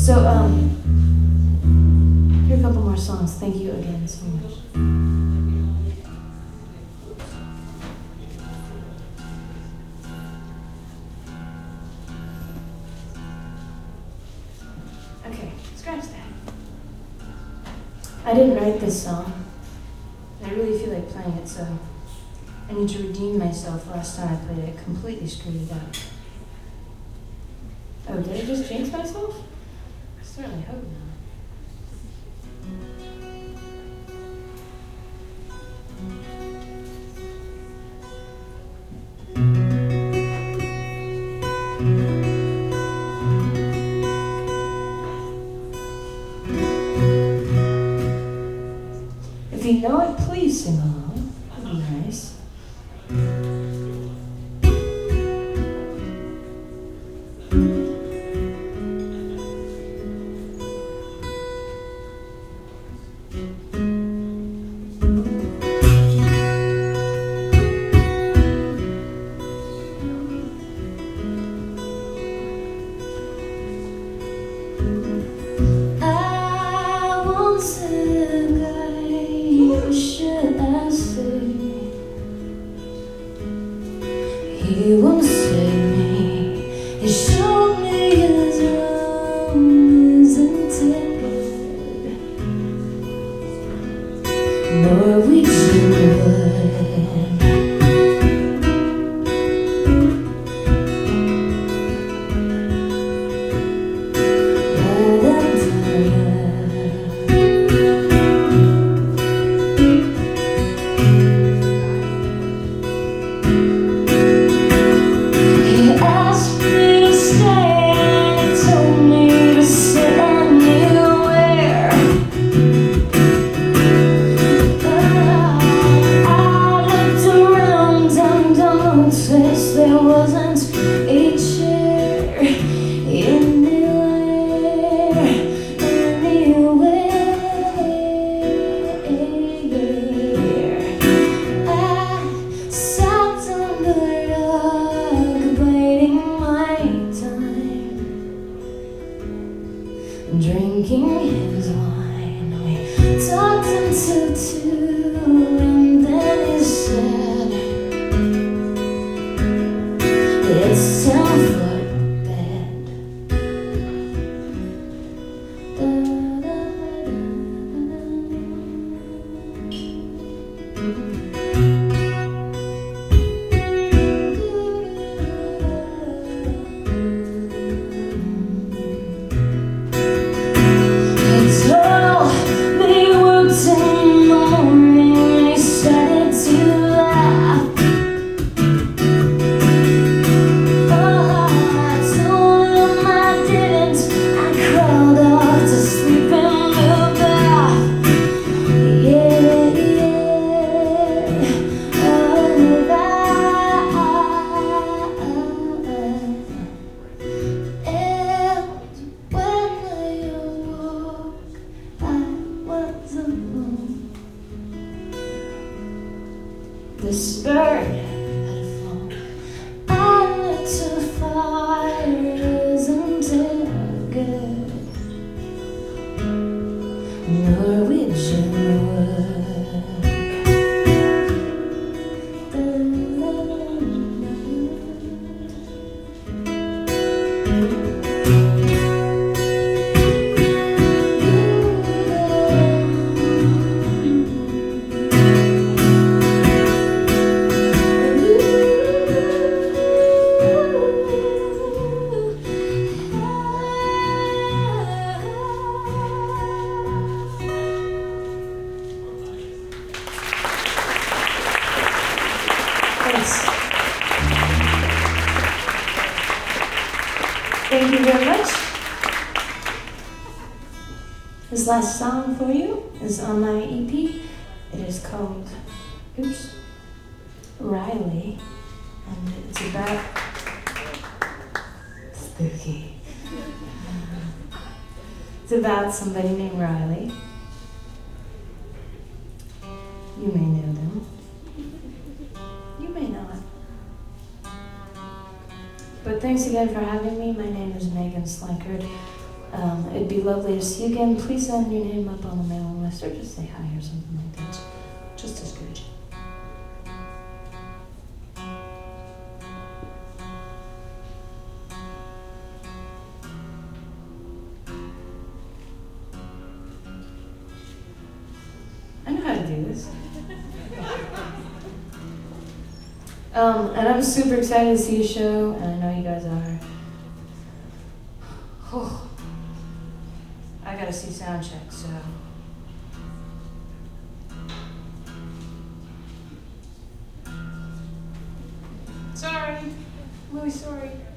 So, here are a couple more songs. Thank you again so much. Okay, scratch that. I didn't write this song. I really feel like playing it, so I need to redeem myself. Last time I played it, I completely screwed it up. Oh, did I just jinx myself? I certainly hope not. If you know it, please sing along. That'd be nice. He won't save me. He showed me his room isn't it good? Norwegian wood. There wasn't a chair anywhere. I sat on the rug, biding my time, drinking his wine. We talked until 2, and then he said, it's time for bed. He told me he worked in the morning and he started to laugh. This bird had flown. I lit a fire, isn't it good? Norwegian wood. Thank you very much. This last song for you is on my EP. It is called, Riley, and it's about spooky. It's about somebody named Riley. You may know them. You may not. But thanks again for having me. My name is Megan Slankard. It'd be lovely to see you again. Please send your name up on the mailing list or just say hi or something like that. Just as good. I know how to do this. And I'm super excited to see your show, and I know you guys are. Oh, I gotta see soundcheck, so. Sorry. I'm really sorry.